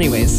anyways,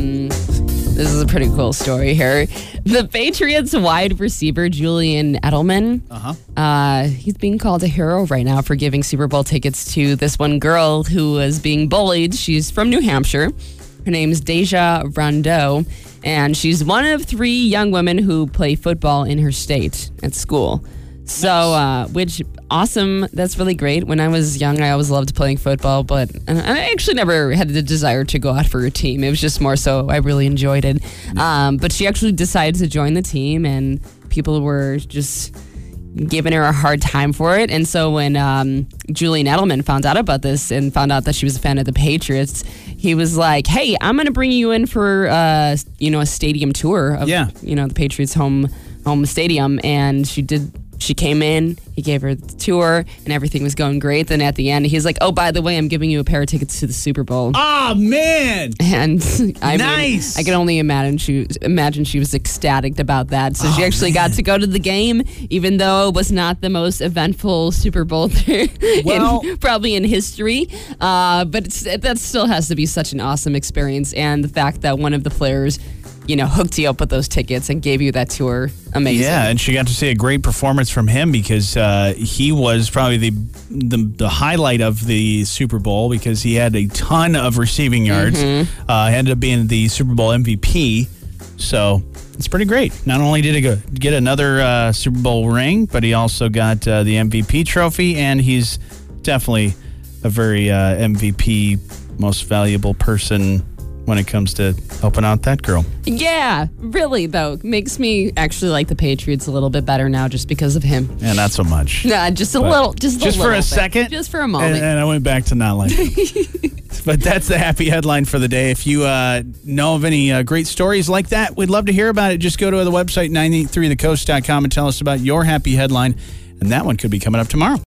this is a pretty cool story here. The Patriots wide receiver, Julian Edelman, he's being called a hero right now for giving Super Bowl tickets to this one girl who was being bullied. She's from New Hampshire. Her name's Deja Rondeau, and she's one of 3 young women who play football in her state at school. So, which, awesome. That's really great. When I was young, I always loved playing football, but I actually never had the desire to go out for a team. It was just more so I really enjoyed it. But she actually decided to join the team, and people were just giving her a hard time for it. And so when Julian Edelman found out about this and found out that she was a fan of the Patriots, he was like, hey, I'm going to bring you in for, a stadium tour of, the Patriots home stadium. And she came in, he gave her the tour, and everything was going great. Then at the end, he's like, oh, by the way, I'm giving you a pair of tickets to the Super Bowl. Oh, man. And Nice. I can only imagine she was ecstatic about that. So she actually got to go to the game, even though it was not the most eventful Super Bowl probably in history. But that still has to be such an awesome experience. And the fact that one of the players hooked you up with those tickets and gave you that tour. Amazing. Yeah, and she got to see a great performance from him because he was probably the highlight of the Super Bowl because he had a ton of receiving yards. Ended up being the Super Bowl MVP. So it's pretty great. Not only did he get another Super Bowl ring, but he also got the MVP trophy, and he's definitely a very MVP, most valuable person when it comes to helping out that girl. Yeah, really, though. Makes me actually like the Patriots a little bit better now just because of him. Yeah, not so much. Nah, just a little. Just for a second? Just for a moment. And I went back to not liking him. But that's the happy headline for the day. If you know of any great stories like that, we'd love to hear about it. Just go to the website, 983thecoast.com, and tell us about your happy headline. And that one could be coming up tomorrow.